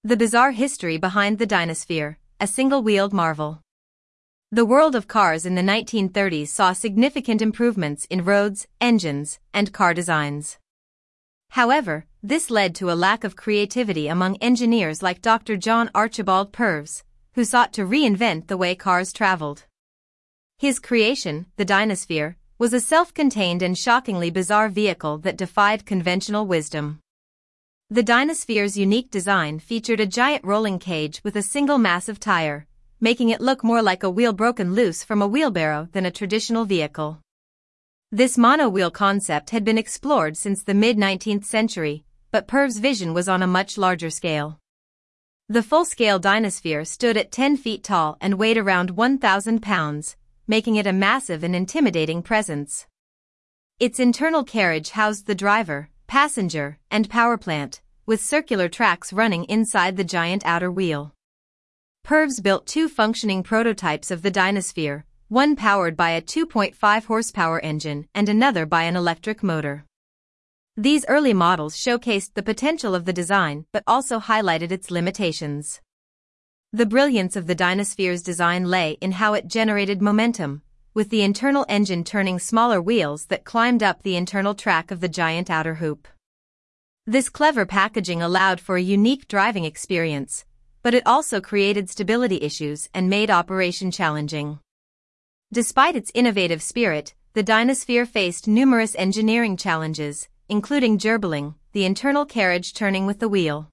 The bizarre history behind the Dynasphere, a single-wheeled marvel. The world of cars in the 1930s saw significant improvements in roads, engines, and car designs. However, this led to a lack of creativity among engineers like Dr. John Archibald Purves, who sought to reinvent the way cars traveled. His creation, the Dynasphere, was a self-contained and shockingly bizarre vehicle that defied conventional wisdom. The Dynasphere's unique design featured a giant rolling cage with a single massive tire, making it look more like a wheel broken loose from a wheelbarrow than a traditional vehicle. This mono-wheel concept had been explored since the mid-19th century, but Purves' vision was on a much larger scale. The full-scale Dynasphere stood at 10 feet tall and weighed around 1,000 pounds, making it a massive and intimidating presence. Its internal carriage housed the driver, passenger, and power plant, with circular tracks running inside the giant outer wheel. Purves built two functioning prototypes of the Dynasphere, one powered by a 2.5 horsepower engine and another by an electric motor. These early models showcased the potential of the design but also highlighted its limitations. The brilliance of the Dynasphere's design lay in how it generated momentum, with the internal engine turning smaller wheels that climbed up the internal track of the giant outer hoop. This clever packaging allowed for a unique driving experience, but it also created stability issues and made operation challenging. Despite its innovative spirit, the Dynasphere faced numerous engineering challenges, including gerbling, the internal carriage turning with the wheel.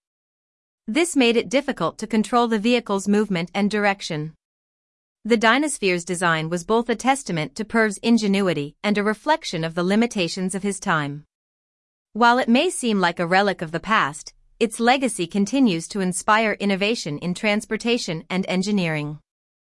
This made it difficult to control the vehicle's movement and direction. The Dynasphere's design was both a testament to Purves' ingenuity and a reflection of the limitations of his time. While it may seem like a relic of the past, its legacy continues to inspire innovation in transportation and engineering.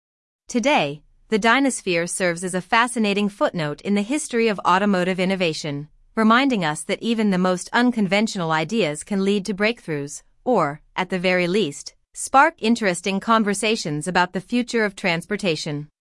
Today, the Dynasphere serves as a fascinating footnote in the history of automotive innovation, reminding us that even the most unconventional ideas can lead to breakthroughs, or, at the very least, spark interesting conversations about the future of transportation.